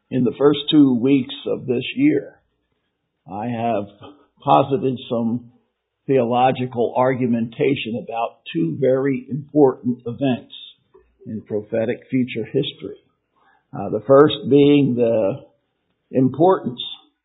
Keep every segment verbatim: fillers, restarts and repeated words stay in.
In the first two weeks of this year, I have posited some theological argumentation about two very important events in prophetic future history. Uh, the first being the importance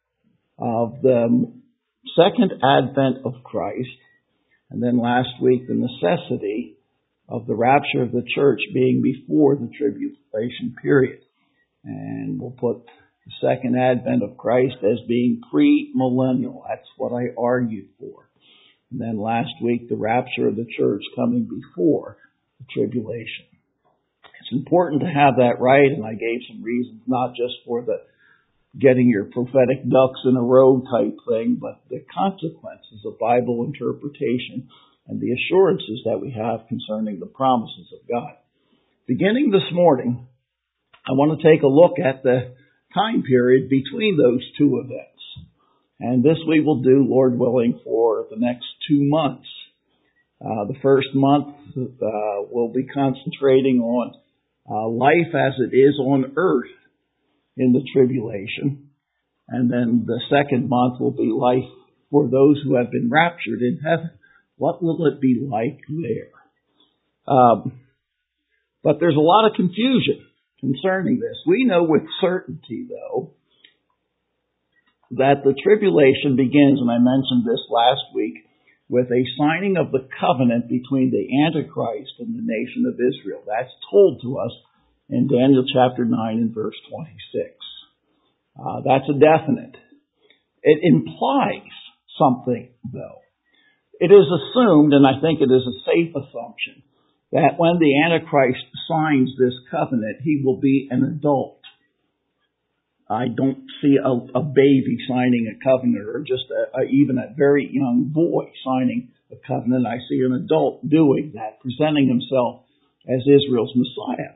of the second advent of Christ, and then last week the necessity of the rapture of the church being before the tribulation period. And we'll put the second advent of Christ as being pre-millennial. That's what I argued for. And then last week, the rapture of the church coming before the tribulation. It's important to have that right, and I gave some reasons, not just for the getting your prophetic ducks in a row type thing, but the consequences of Bible interpretation and the assurances that we have concerning the promises of God. Beginning this morning, I want to take a look at the time period between those two events. And this we will do, Lord willing, for the next two months. Uh, the first month uh, we'll be concentrating on uh, life as it is on earth in the tribulation. And then the second month will be life for those who have been raptured in heaven. What will it be like there? Um, but there's a lot of confusion concerning this. We know with certainty, though, that the tribulation begins, and I mentioned this last week, with a signing of the covenant between the Antichrist and the nation of Israel. That's told to us in Daniel chapter nine and verse twenty-six. Uh, that's a definite. It implies something, though. It is assumed, and I think it is a safe assumption, that when the Antichrist signs this covenant, he will be an adult. I don't see a, a baby signing a covenant, or just a, a, even a very young boy signing a covenant. I see an adult doing that, presenting himself as Israel's Messiah.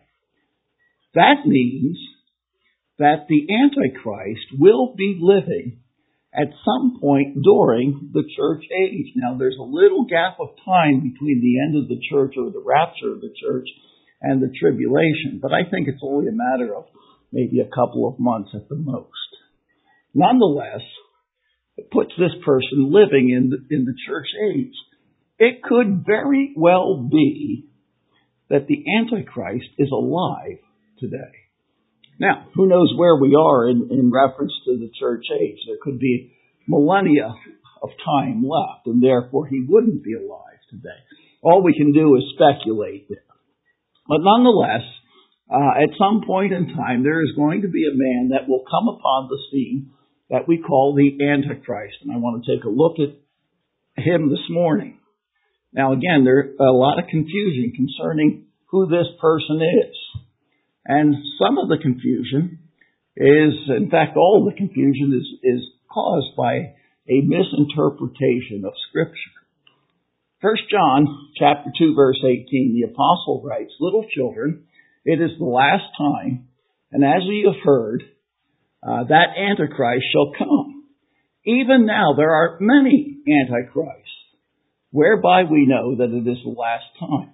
That means that the Antichrist will be living at some point during the church age. Now, there's a little gap of time between the end of the church, or the rapture of the church, and the tribulation, but I think it's only a matter of maybe a couple of months at the most. Nonetheless, it puts this person living in the, in the church age. It could very well be that the Antichrist is alive today. Now, who knows where we are in, in reference to the church age? There could be millennia of time left, and therefore he wouldn't be alive today. All we can do is speculate there. But nonetheless, uh, at some point in time, there is going to be a man that will come upon the scene that we call the Antichrist. And I want to take a look at him this morning. Now, again, there's a lot of confusion concerning who this person is. And some of the confusion is, in fact, all of the confusion is, is caused by a misinterpretation of Scripture. First John chapter two, verse eighteen, the apostle writes, "Little children, it is the last time, and as ye have heard, uh, that Antichrist shall come. Even now there are many Antichrists, whereby we know that it is the last time."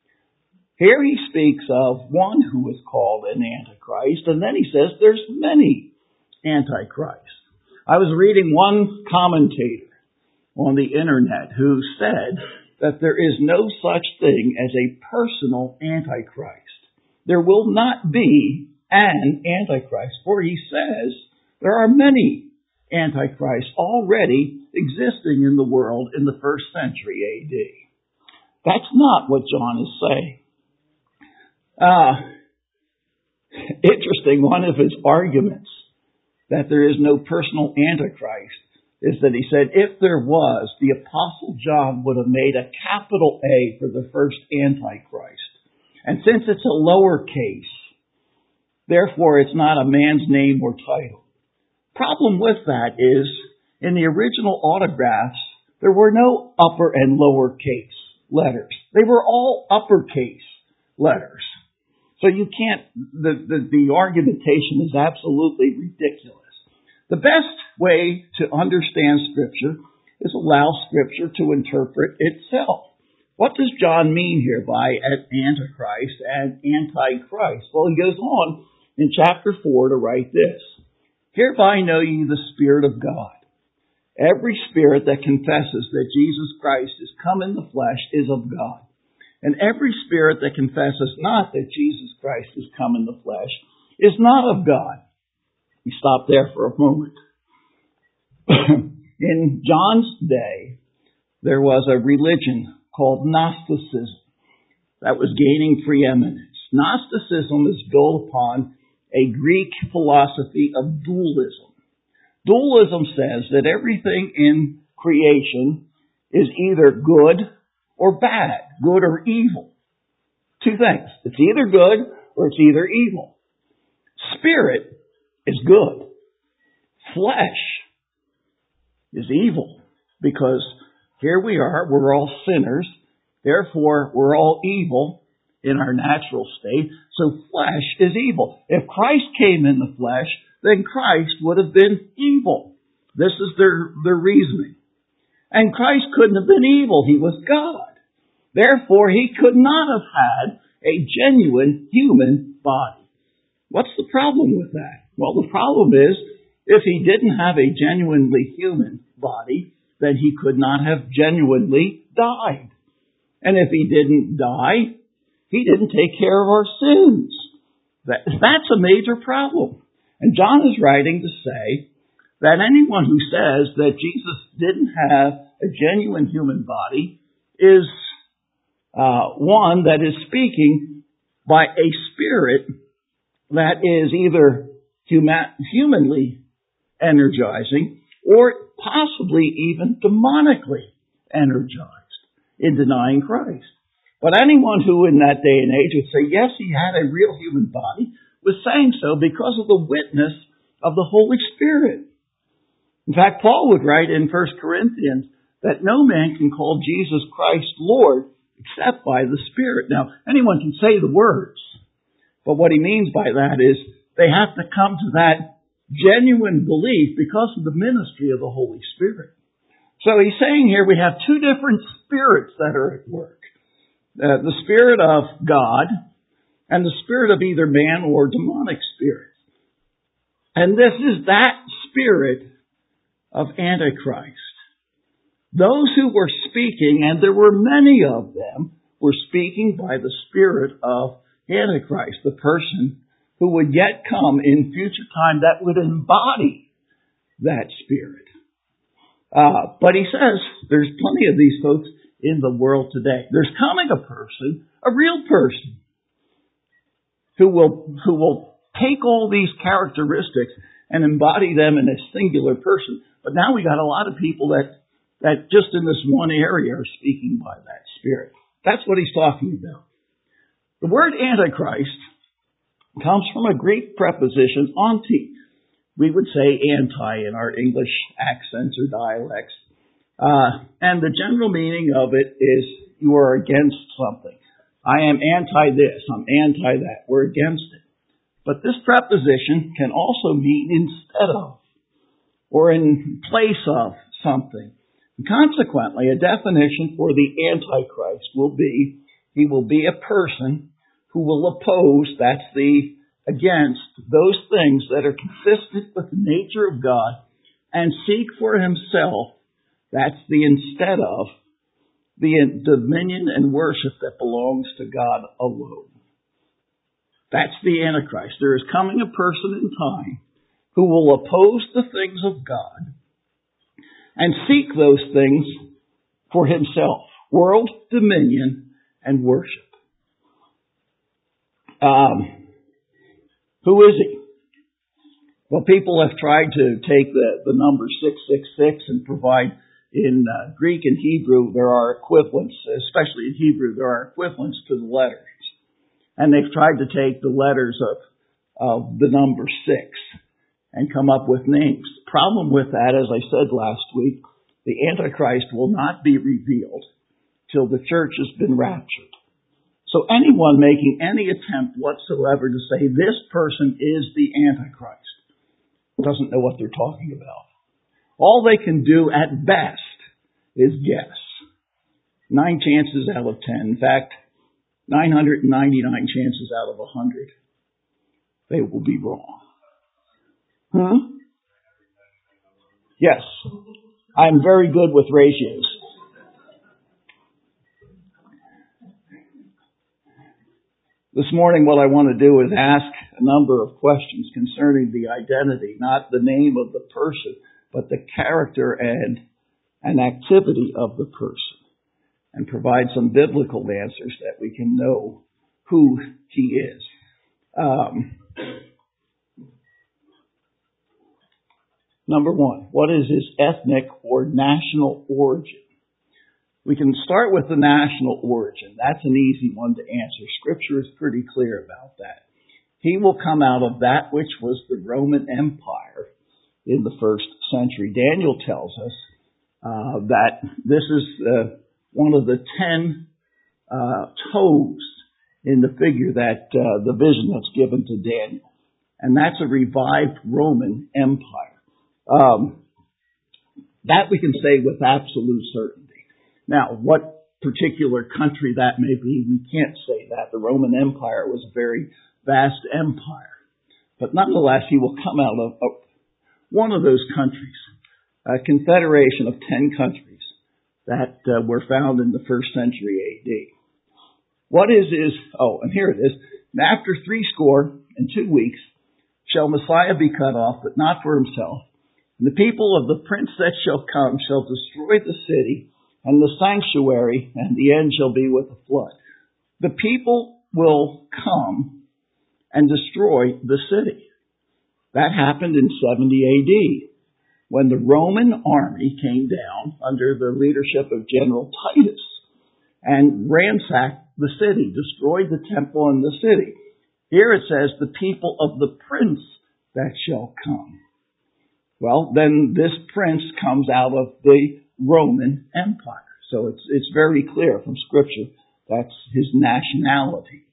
Here he speaks of one who is called an Antichrist, and then he says there's many Antichrists. I was reading one commentator on the internet who said that there is no such thing as a personal Antichrist. There will not be an Antichrist, for he says there are many Antichrists already existing in the world in the first century A D. That's not what John is saying. Uh, interesting, one of his arguments that there is no personal Antichrist is that he said if there was, the Apostle John would have made a capital A for the first Antichrist. And since it's a lowercase, therefore it's not a man's name or title. Problem with that is, in the original autographs, there were no upper and lowercase letters. They were all uppercase letters. So you can't, the, the, the argumentation is absolutely ridiculous. The best way to understand Scripture is allow Scripture to interpret itself. What does John mean here by Antichrist and Antichrist? Well, he goes on in chapter four to write this. Hereby know ye the Spirit of God. Every spirit that confesses that Jesus Christ is come in the flesh is of God. And every spirit that confesses not that Jesus Christ is come in the flesh is not of God. We stop there for a moment. In John's day, there was a religion called Gnosticism that was gaining preeminence. Gnosticism is built upon a Greek philosophy of dualism. Dualism says that everything in creation is either good or bad, good or evil. Two things. It's either good or it's either evil. Spirit is good. Flesh is evil. Because here we are, we're all sinners. Therefore, we're all evil in our natural state. So flesh is evil. If Christ came in the flesh, then Christ would have been evil. This is their, their reasoning. And Christ couldn't have been evil. He was God. Therefore, he could not have had a genuine human body. What's the problem with that? Well, the problem is, if he didn't have a genuinely human body, then he could not have genuinely died. And if he didn't die, he didn't take care of our sins. That, that's a major problem. And John is writing to say that anyone who says that Jesus didn't have a genuine human body is uh, one that is speaking by a spirit that is either human, humanly energizing or possibly even demonically energized in denying Christ. But anyone who in that day and age would say, yes, he had a real human body, was saying so because of the witness of the Holy Spirit. In fact, Paul would write in First Corinthians that no man can call Jesus Christ Lord except by the Spirit. Now, anyone can say the words, but what he means by that is they have to come to that genuine belief because of the ministry of the Holy Spirit. So he's saying here we have two different spirits that are at work. Uh, the Spirit of God and the spirit of either man or demonic spirit. And this is that spirit of Antichrist. Those who were speaking, and there were many of them, were speaking by the spirit of Antichrist, the person who would yet come in future time that would embody that spirit. Uh, but he says there's plenty of these folks in the world today. There's coming a person, a real person, who will who will take all these characteristics and embody them in a singular person. But now we got a lot of people that, that just in this one area are speaking by that spirit. That's what he's talking about. The word Antichrist comes from a Greek preposition, anti. We would say anti in our English accents or dialects. Uh, and the general meaning of it is you are against something. I am anti this, I'm anti that. We're against it. But this preposition can also mean instead of or in place of something. And consequently, a definition for the Antichrist will be, he will be a person who will oppose, that's the against, those things that are consistent with the nature of God and seek for himself, that's the instead of, the dominion and worship that belongs to God alone. That's the Antichrist. There is coming a person in time who will oppose the things of God and seek those things for himself. World, dominion, and worship. Um, who is he? Well, people have tried to take the, the number six six six and provide in uh, Greek and Hebrew, there are equivalents, especially in Hebrew, there are equivalents to the letters. And they've tried to take the letters of, of the number six and come up with names. The problem with that, as I said last week, the Antichrist will not be revealed till the church has been raptured. So anyone making any attempt whatsoever to say this person is the Antichrist doesn't know what they're talking about. All they can do at best is guess. Nine chances out of ten. In fact, nine hundred ninety-nine chances out of one hundred. they will be wrong. Hmm? Yes. I'm very good with ratios. This morning, what I want to do is ask a number of questions concerning the identity, not the name of the person, but the character and an activity of the person, and provide some biblical answers that we can know who he is. Um, number one, what is his ethnic or national origin? We can start with the national origin. That's an easy one to answer. Scripture is pretty clear about that. He will come out of that which was the Roman Empire in the first century. Daniel tells us uh, that this is uh, one of the ten uh, toes in the figure that uh, the vision that's given to Daniel. And that's a revived Roman Empire. Um, that we can say with absolute certainty. Now, what particular country that may be, we can't say that. The Roman Empire was a very vast empire. But nonetheless, he will come out of, of one of those countries, a confederation of ten countries that uh, were found in the first century A D. What is is, oh, and here it is. After three score and two weeks shall Messiah be cut off, but not for himself. And the people of the prince that shall come shall destroy the city and the sanctuary, and the end shall be with a flood. The people will come and destroy the city. That happened in seventy A D, when the Roman army came down under the leadership of General Titus and ransacked the city, destroyed the temple and the city. Here it says, the people of the prince that shall come. Well, then this prince comes out of the Roman Empire. So it's it's very clear from Scripture that's his nationality.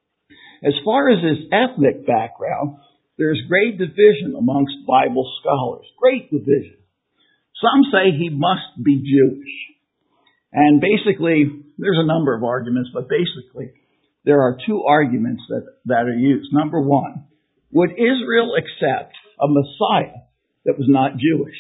As far as his ethnic background, there's great division amongst Bible scholars. Great division. Some say he must be Jewish. And basically, there's a number of arguments, but basically, there are two arguments that, that are used. Number one, would Israel accept a Messiah that was not Jewish?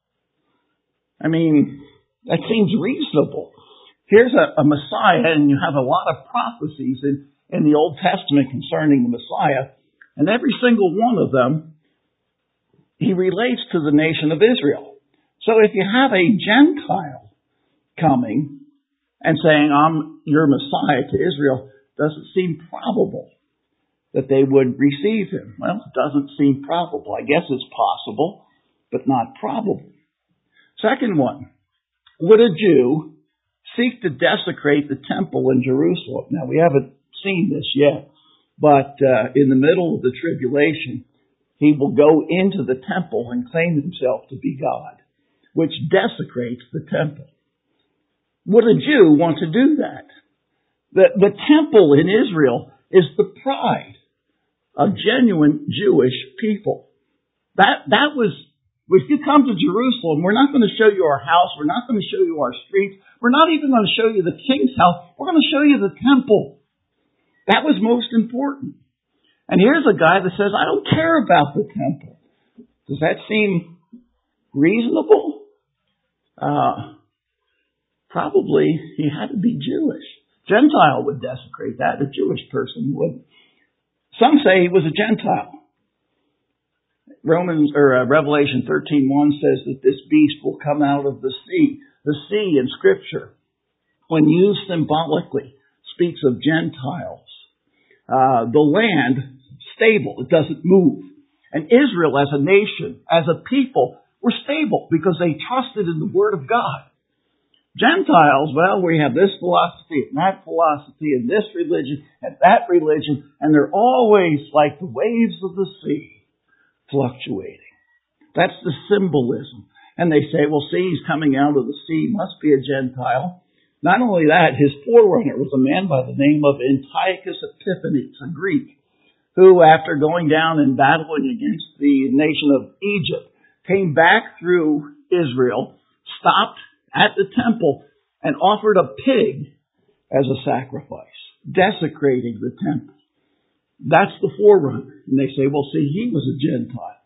I mean, that seems reasonable. Here's a, a Messiah, and you have a lot of prophecies in, in the Old Testament concerning the Messiah, and every single one of them, he relates to the nation of Israel. So if you have a Gentile coming and saying, I'm your Messiah to Israel, does it seem probable that they would receive him? Well, it doesn't seem probable. I guess it's possible, but not probable. Second one, would a Jew seek to desecrate the temple in Jerusalem? Now, we haven't seen this yet, but uh, in the middle of the tribulation, he will go into the temple and claim himself to be God, which desecrates the temple. Would a Jew want to do that? The, the temple in Israel is the pride of genuine Jewish people. That, that was, if you come to Jerusalem, we're not going to show you our house, we're not going to show you our streets, we're not even going to show you the king's house, we're going to show you the temple. That was most important. And here's a guy that says, I don't care about the temple. Does that seem reasonable? Uh, probably he had to be Jewish. Gentile would desecrate that. A Jewish person wouldn't. Some say he was a Gentile. Romans or uh, Revelation thirteen one says that this beast will come out of the sea. The sea in Scripture, when used symbolically, speaks of Gentiles. Uh, the land, stable. It doesn't move. And Israel as a nation, as a people, were stable because they trusted in the Word of God. Gentiles, well, we have this philosophy and that philosophy and this religion and that religion, and they're always like the waves of the sea, fluctuating. That's the symbolism. And they say, well, see, he's coming out of the sea, must be a Gentile. Not only that, his forerunner was a man by the name of Antiochus Epiphanes, a Greek, who, after going down and battling against the nation of Egypt, came back through Israel, stopped at the temple, and offered a pig as a sacrifice, desecrating the temple. That's the forerunner. And they say, well, see, he was a Gentile.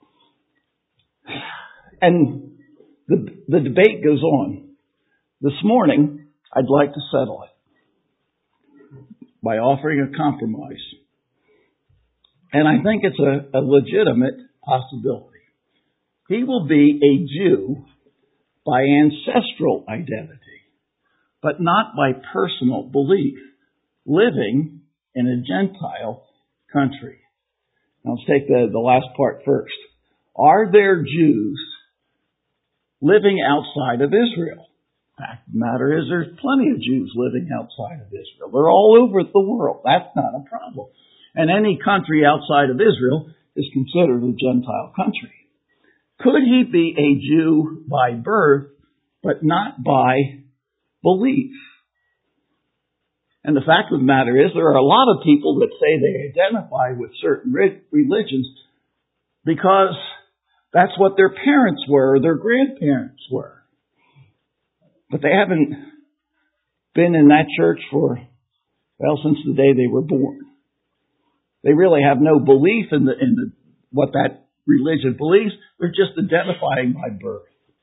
And the, the debate goes on. This morning, I'd like to settle it by offering a compromise. And I think it's a, a legitimate possibility. He will be a Jew by ancestral identity, but not by personal belief, living in a Gentile country. Now let's take the, the last part first. Are there Jews living outside of Israel? The fact of the matter is there's plenty of Jews living outside of Israel. They're all over the world. That's not a problem. And any country outside of Israel is considered a Gentile country. Could he be a Jew by birth, but not by belief? And the fact of the matter is there are a lot of people that say they identify with certain religions because that's what their parents were or their grandparents were. But they haven't been in that church for, well, since the day they were born. They really have no belief in the in the what that religion believes. They're just identifying by birth.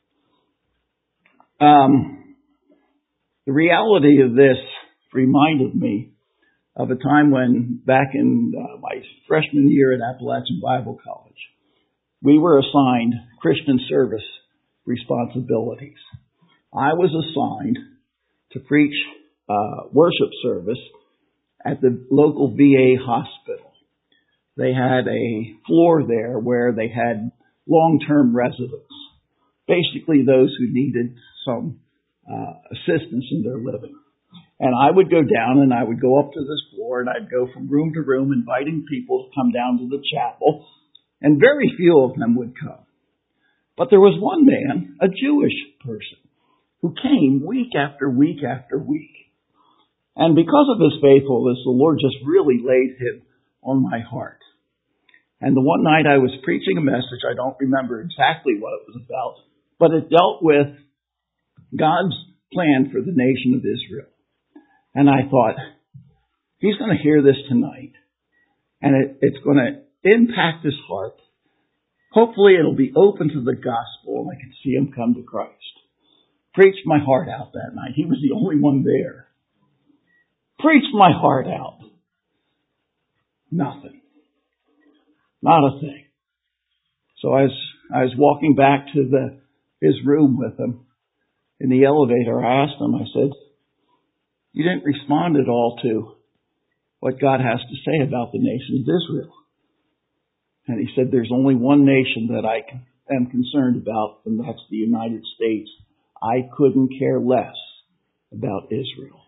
Um, the reality of this reminded me of a time when, back in uh, my freshman year at Appalachian Bible College, we were assigned Christian service responsibilities. I was assigned to preach uh, worship service at the local V A hospital. They had a floor there where they had long-term residents, basically those who needed some uh, assistance in their living. And I would go down and I would go up to this floor and I'd go from room to room inviting people to come down to the chapel, and very few of them would come. But there was one man, a Jewish person, who came week after week after week. And because of his faithfulness, the Lord just really laid him on my heart. And the one night I was preaching a message, I don't remember exactly what it was about, but it dealt with God's plan for the nation of Israel. And I thought, he's going to hear this tonight, and it, it's going to impact his heart. Hopefully it'll be open to the gospel, and I can see him come to Christ. Preached my heart out that night. He was the only one there. Preached my heart out. Nothing. Not a thing. So as I was walking back to the his room with him in the elevator, I asked him, I said, you didn't respond at all to what God has to say about the nation of Israel. And he said, there's only one nation that I am concerned about, and that's the United States. I couldn't care less about Israel.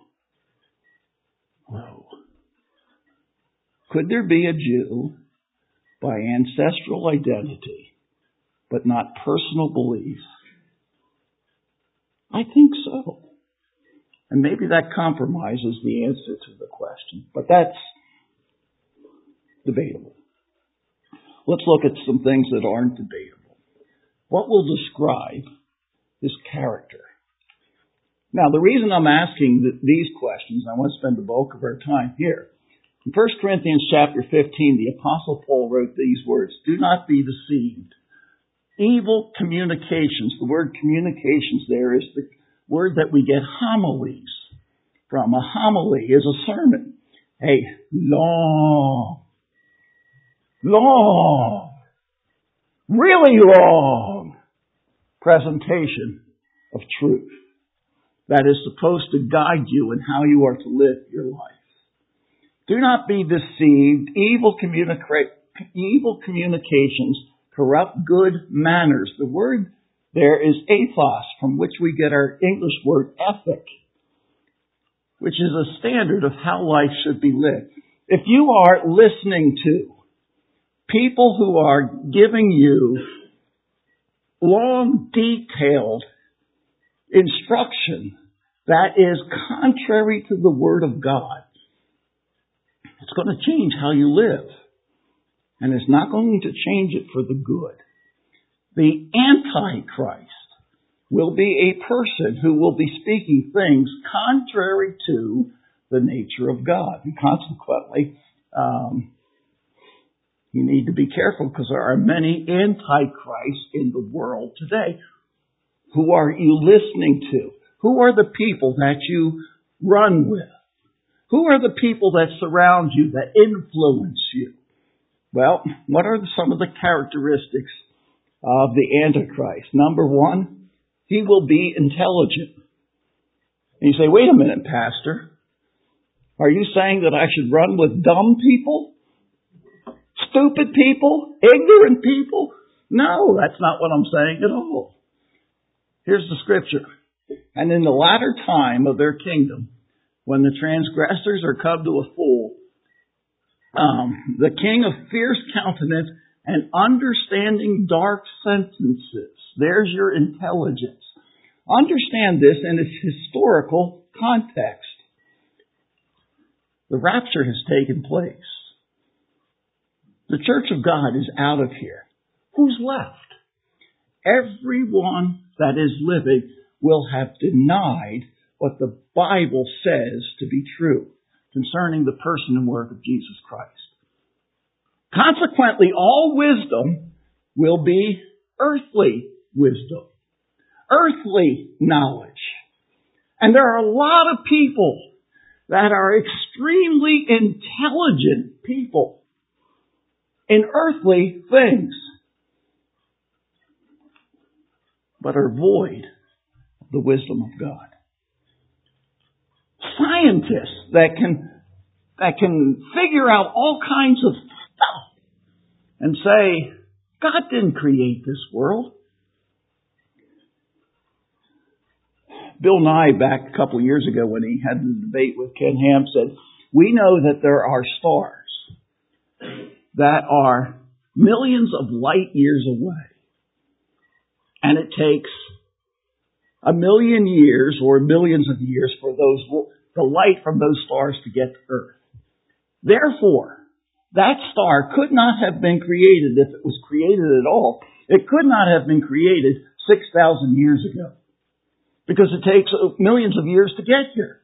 Whoa. Could there be a Jew by ancestral identity, but not personal belief? I think so. And maybe that compromises the answer to the question, but that's debatable. Let's look at some things that aren't debatable. What will describe his character? Now, the reason I'm asking these questions, I want to spend the bulk of our time here. In First Corinthians chapter fifteen, the Apostle Paul wrote these words, do not be deceived. Evil communications, the word communications there is the word that we get homilies from. A homily is a sermon. A long, long, really long presentation of truth that is supposed to guide you in how you are to live your life. Do not be deceived. Evil, communica- evil communications corrupt good manners. The word there is ethos, from which we get our English word ethic, which is a standard of how life should be lived. If you are listening to people who are giving you long, detailed instruction that is contrary to the Word of God, it's going to change how you live. And it's not going to change it for the good. The Antichrist will be a person who will be speaking things contrary to the nature of God. And consequently, um, You need to be careful because there are many antichrists in the world today. Who are you listening to? Who are the people that you run with? Who are the people that surround you, that influence you? Well, what are some of the characteristics of the Antichrist? Number one, he will be intelligent. And you say, wait a minute, Pastor. Are you saying that I should run with dumb people? Stupid people? Ignorant people? No, that's not what I'm saying at all. Here's the scripture. And in the latter time of their kingdom, when the transgressors are come to a full, um, the king of fierce countenance and understanding dark sentences. There's your intelligence. Understand this in its historical context. The rapture has taken place. The church of God is out of here. Who's left? Everyone that is living will have denied what the Bible says to be true concerning the person and work of Jesus Christ. Consequently, all wisdom will be earthly wisdom, earthly knowledge. And there are a lot of people that are extremely intelligent people in earthly things, but are void of the wisdom of God. Scientists that can that can figure out all kinds of stuff and say, God didn't create this world. Bill Nye, back a couple of years ago when he had the debate with Ken Ham, said, we know that there are stars that are millions of light years away. And it takes a million years or millions of years for those the light from those stars to get to Earth. Therefore, that star could not have been created if it was created at all. It could not have been created six thousand years ago. Because it takes millions of years to get here.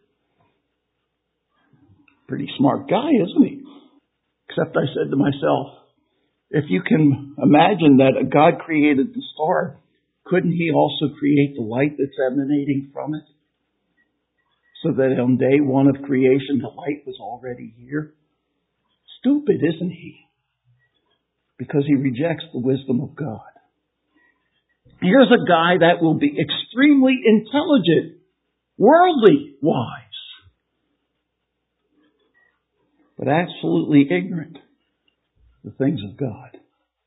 Pretty smart guy, isn't he? Except I said to myself, if you can imagine that a God created the star, couldn't he also create the light that's emanating from it? So that on day one of creation, the light was already here. Stupid, isn't he? Because he rejects the wisdom of God. Here's a guy that will be extremely intelligent, worldly wise, but absolutely ignorant of the things of God.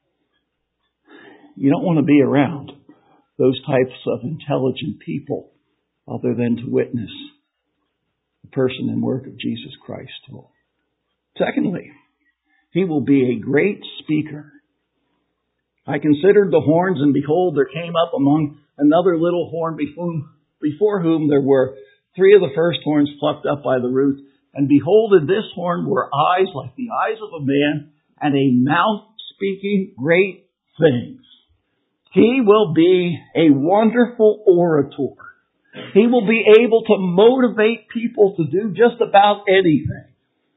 You don't want to be around those types of intelligent people other than to witness the person and work of Jesus Christ. Secondly, he will be a great speaker. I considered the horns, and behold, there came up among another little horn before, before whom there were three of the first horns plucked up by the root. And behold, in this horn were eyes like the eyes of a man, and a mouth speaking great things. He will be a wonderful orator. He will be able to motivate people to do just about anything.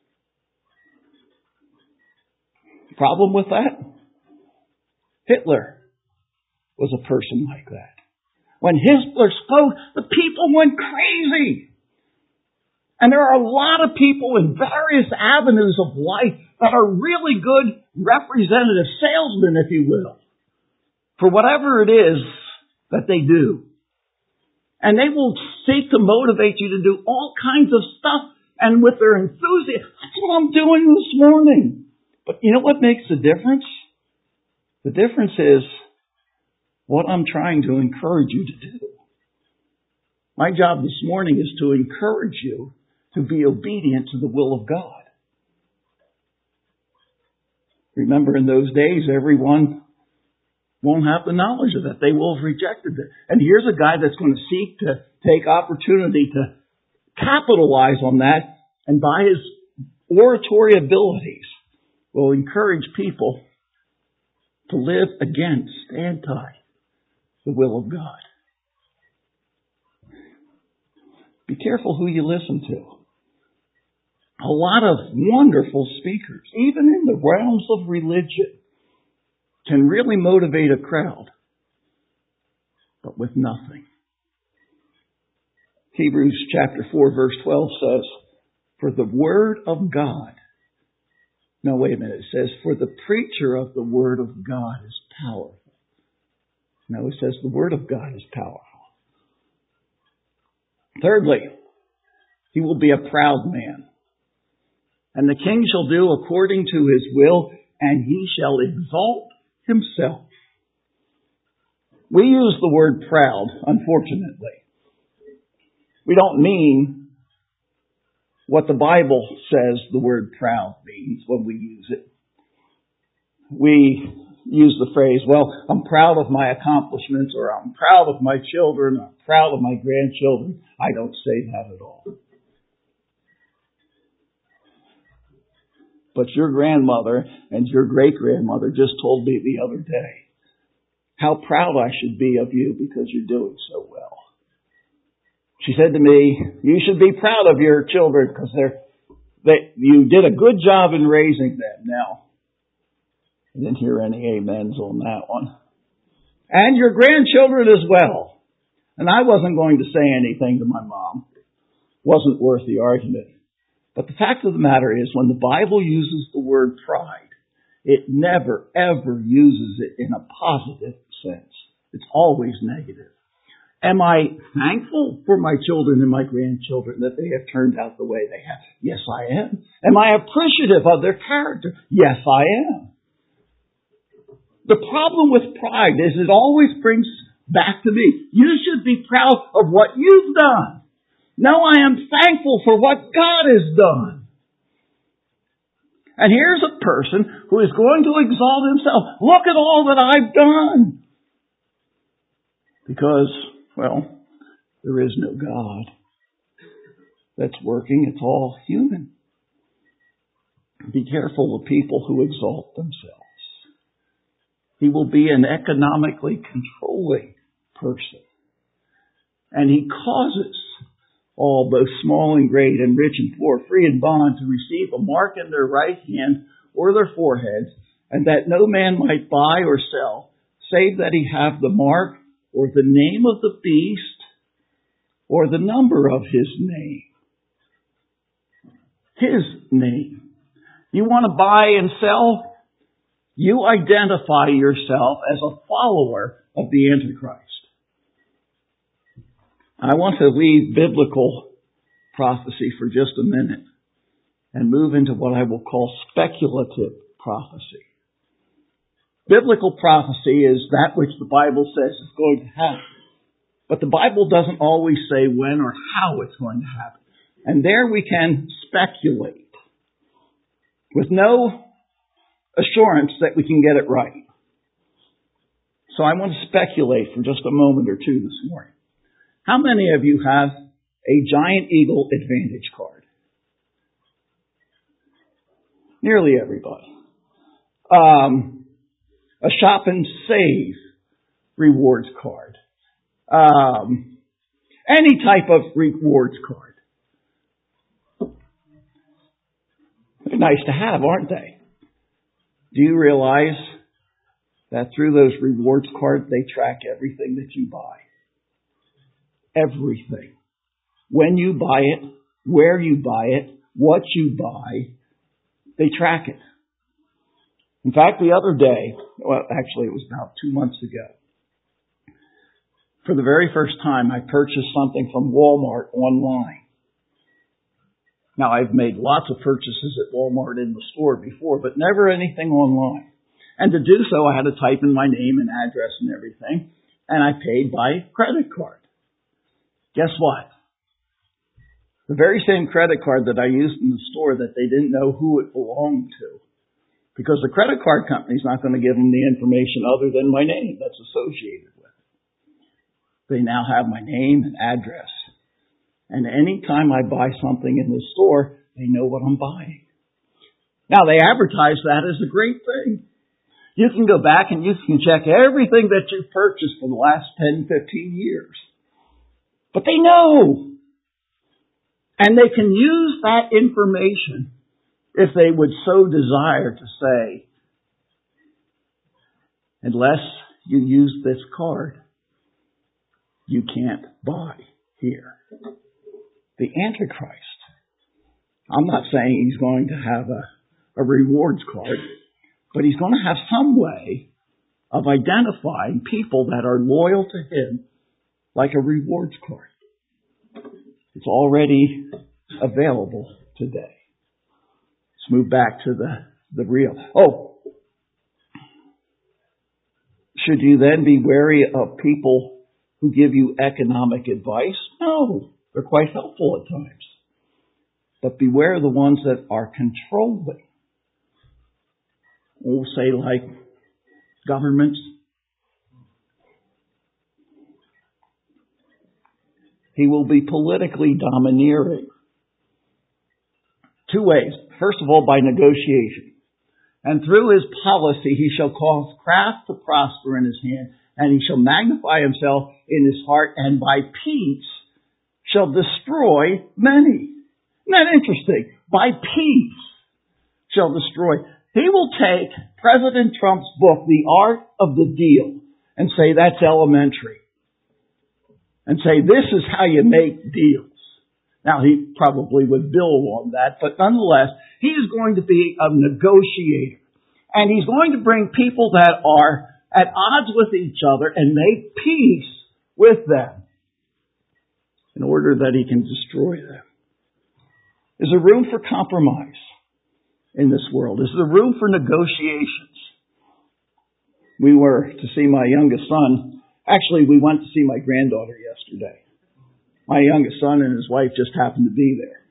Problem with that? Hitler was a person like that. When Hitler spoke, the people went crazy. And there are a lot of people in various avenues of life that are really good representative salesmen, if you will, for whatever it is that they do. And they will seek to motivate you to do all kinds of stuff, and with their enthusiasm. That's what I'm doing this morning. But you know what makes the difference? The difference is what I'm trying to encourage you to do. My job this morning is to encourage you to be obedient to the will of God. Remember, in those days, everyone won't have the knowledge of that. They will have rejected it. And here's a guy that's going to seek to take opportunity to capitalize on that, and by his oratory abilities will encourage people to live against, anti the will of God. Be careful who you listen to. a lot of wonderful speakers, even in the realms of religion, can really motivate a crowd, but with nothing. Hebrews chapter four verse twelve says, for the word of God, no wait a minute, it says, for the preacher of the word of God is powerful. No, it says the word of God is powerful. Thirdly, he will be a proud man. And the king shall do according to his will, and he shall exalt himself. We use the word proud, unfortunately. We don't mean what the Bible says the word proud means when we use it. We use the phrase, well, I'm proud of my accomplishments, or I'm proud of my children, or I'm proud of my grandchildren. I don't say that at all. But your grandmother and your great-grandmother just told me the other day how proud I should be of you because you're doing so well. She said to me, you should be proud of your children because they're, they, you did a good job in raising them. Now, I didn't hear any amens on that one. And your grandchildren as well. And I wasn't going to say anything to my mom. Wasn't worth the argument. But the fact of the matter is, when the Bible uses the word pride, it never, ever uses it in a positive sense. It's always negative. Am I thankful for my children and my grandchildren that they have turned out the way they have? Yes, I am. Am I appreciative of their character? Yes, I am. The problem with pride is it always brings back to me, you should be proud of what you've done. No, I am thankful for what God has done. And here's a person who is going to exalt himself. Look at all that I've done. Because, well, there is no God that's working. It's all human. Be careful of people who exalt themselves. He will be an economically controlling person. And he causes all, both small and great, and rich and poor, free and bond, to receive a mark in their right hand or their foreheads, and that no man might buy or sell, save that he have the mark or the name of the beast or the number of his name. His name. You want to buy and sell? You identify yourself as a follower of the Antichrist. I want to leave biblical prophecy for just a minute and move into what I will call speculative prophecy. Biblical prophecy is that which the Bible says is going to happen. But the Bible doesn't always say when or how it's going to happen. And there we can speculate with no assurance that we can get it right. So I want to speculate for just a moment or two this morning. How many of you have a Giant Eagle Advantage card? Nearly everybody. Um, a Shop and Save rewards card. Um, any type of rewards card. They're nice to have, aren't they? Do you realize that through those rewards cards, they track everything that you buy? Everything. When you buy it, where you buy it, what you buy, they track it. In fact, the other day, well, actually it was about two months ago, for the very first time I purchased something from Walmart online. Now, I've made lots of purchases at Walmart in the store before, but never anything online. And to do so, I had to type in my name and address and everything, and I paid by credit card. Guess what? The very same credit card that I used in the store that they didn't know who it belonged to. Because the credit card company's not going to give them the information other than my name that's associated with it. They now have my name and address. And any time I buy something in the store, they know what I'm buying. Now, they advertise that as a great thing. You can go back and you can check everything that you've purchased for the last ten, fifteen years. But they know. And they can use that information if they would so desire to say, unless you use this card, you can't buy here. The Antichrist. I'm not saying he's going to have a, a rewards card, but he's going to have some way of identifying people that are loyal to him like a rewards card. It's already available today. Let's move back to the, the real. Oh, should you then be wary of people who give you economic advice? No, they're quite helpful at times. But beware of the ones that are controlling. We'll say like governments. He will be politically domineering. Two ways. First of all, by negotiation. And through his policy he shall cause craft to prosper in his hand, and he shall magnify himself in his heart, and by peace shall destroy many. Isn't that interesting? By peace shall destroy. He will take President Trump's book, The Art of the Deal, and say that's elementary. And say this is how you make deals. Now he probably would build on that, but nonetheless, he is going to be a negotiator. And he's going to bring people that are at odds with each other and make peace with them in order that he can destroy them. Is there room for compromise in this world? Is there room for negotiations? We were to see my youngest son. Actually, we went to see my granddaughter yesterday. My youngest son and his wife just happened to be there.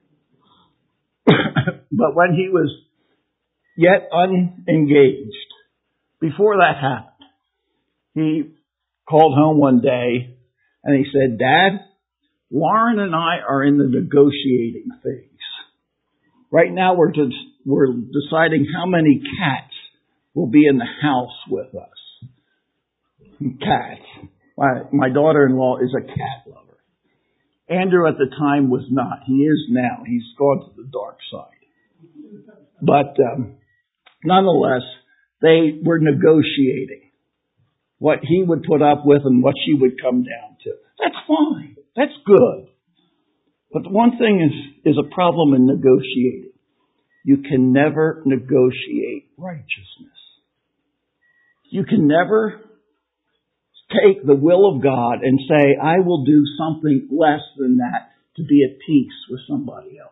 But when he was yet unengaged, before that happened, he called home one day and he said, "Dad, Lauren and I are in the negotiating phase. Right now we're just, we're deciding how many cats will be in the house with us." Cats. My, my daughter-in-law is a cat lover. Andrew at the time was not. He is now. He's gone to the dark side. But um, nonetheless, they were negotiating what he would put up with and what she would come down to. That's fine. That's good. But the one thing is, is a problem in negotiating. You can never negotiate righteousness. You can never take the will of God and say, I will do something less than that to be at peace with somebody else.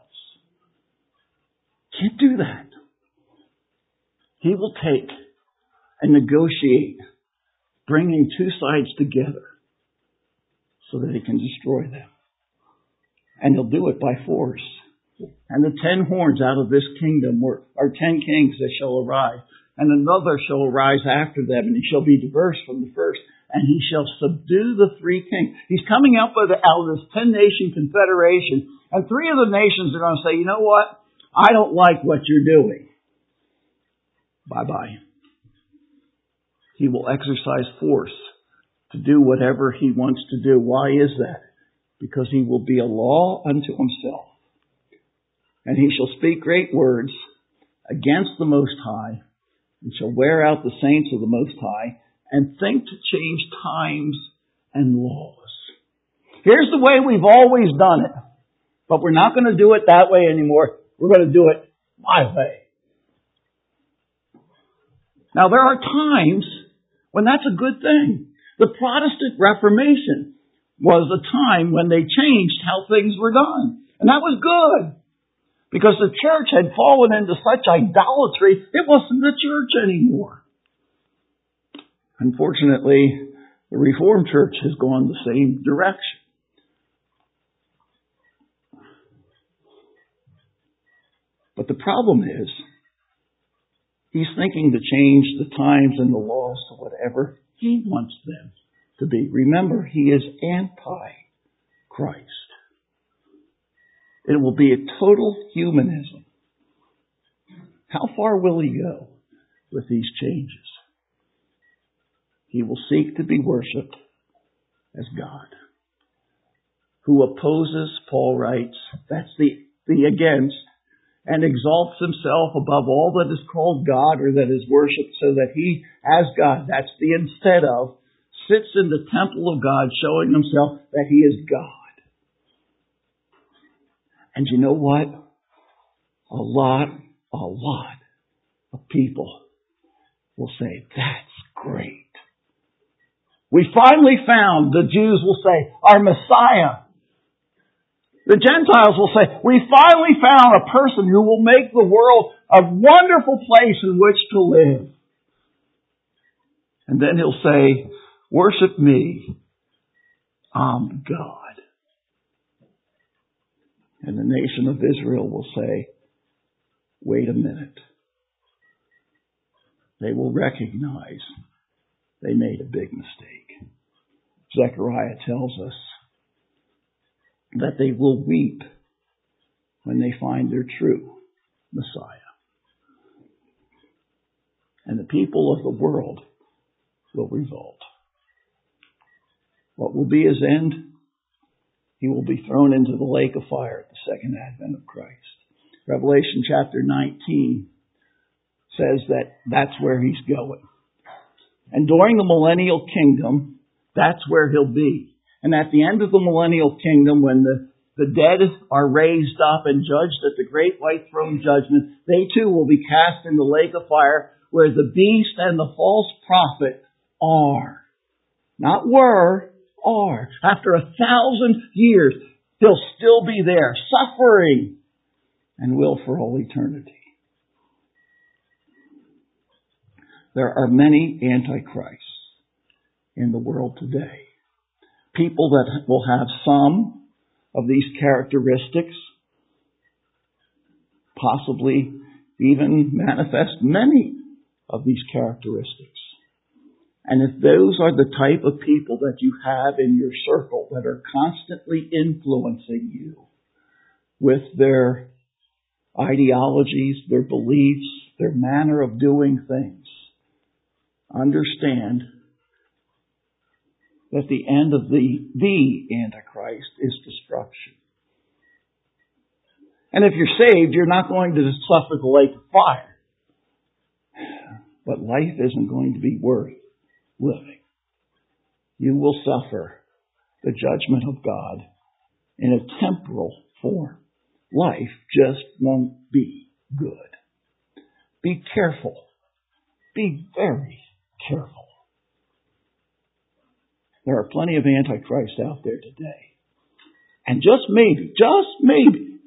Can't do that. He will take and negotiate, bringing two sides together so that he can destroy them. And he'll do it by force. And the ten horns out of this kingdom were, are ten kings that shall arise. And another shall arise after them, and he shall be diverse from the first. And he shall subdue the three kings. He's coming out, by the, out of this ten-nation confederation. And three of the nations are going to say, you know what? I don't like what you're doing. Bye-bye. He will exercise force to do whatever he wants to do. Why is that? Because he will be a law unto himself. And he shall speak great words against the Most High, and shall wear out the saints of the Most High, and think to change times and laws. Here's the way we've always done it. But we're not going to do it that way anymore. We're going to do it my way. Now there are times when that's a good thing. The Protestant Reformation was a time when they changed how things were done. And that was good. Because the church had fallen into such idolatry, it wasn't the church anymore. Unfortunately, the Reformed Church has gone the same direction. But the problem is, he's thinking to change the times and the laws to whatever he wants them to be. Remember, he is anti-Christ. It will be a total humanism. How far will he go with these changes? He will seek to be worshipped as God. who opposes, Paul writes, that's the, the against, and exalts himself above all that is called God or that is worshipped, so that he, as God, that's the instead of, sits in the temple of God, showing himself that he is God. And you know what? A lot, a lot of people will say, that's great. We finally found, the Jews will say, our Messiah. The Gentiles will say, we finally found a person who will make the world a wonderful place in which to live. And then he'll say, worship me, I'm God. And the nation of Israel will say, wait a minute. They will recognize they made a big mistake. Zechariah tells us that they will weep when they find their true Messiah. And the people of the world will revolt. What will be his end? He will be thrown into the lake of fire at the second advent of Christ. Revelation chapter nineteen says that that's where he's going. And during the millennial kingdom, that's where he'll be. And at the end of the millennial kingdom, when the, the dead are raised up and judged at the great white throne judgment, they too will be cast in the lake of fire where the beast and the false prophet are. Not were, are. After a thousand years, he'll still be there, suffering, and will for all eternity. There are many antichrists in the world today. People that will have some of these characteristics, possibly even manifest many of these characteristics. And if those are the type of people that you have in your circle that are constantly influencing you with their ideologies, their beliefs, their manner of doing things, understand that the end of the, the Antichrist is destruction. And if you're saved, you're not going to suffer the lake of fire. But life isn't going to be worth living. You will suffer the judgment of God in a temporal form. Life just won't be good. Be careful. Be very careful. There are plenty of antichrists out there today. And just maybe, just maybe,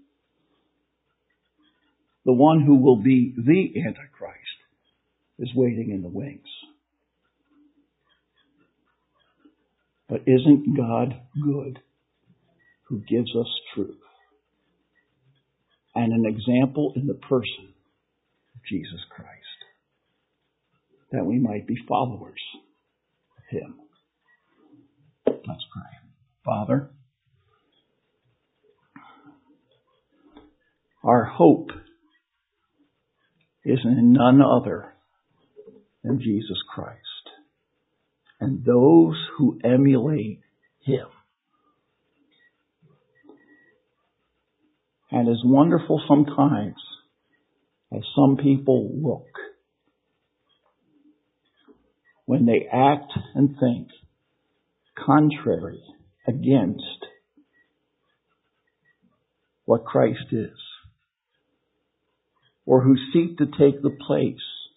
the one who will be the Antichrist is waiting in the wings. But isn't God good who gives us truth? And an example in the person of Jesus Christ. That we might be followers of Him. Let's pray. Father, our hope is in none other than Jesus Christ. And those who emulate Him. And as wonderful sometimes as some people look, when they act and think contrary against what Christ is, or who seek to take the place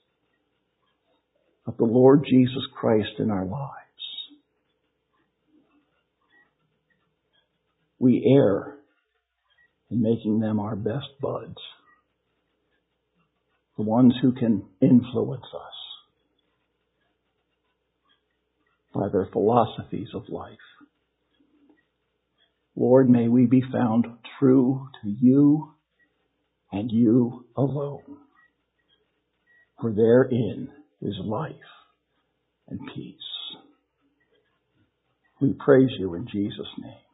of the Lord Jesus Christ in our lives, we err in making them our best buds, the ones who can influence us by their philosophies of life. Lord, may we be found true to You and You alone, for therein is life and peace. We praise You in Jesus' name.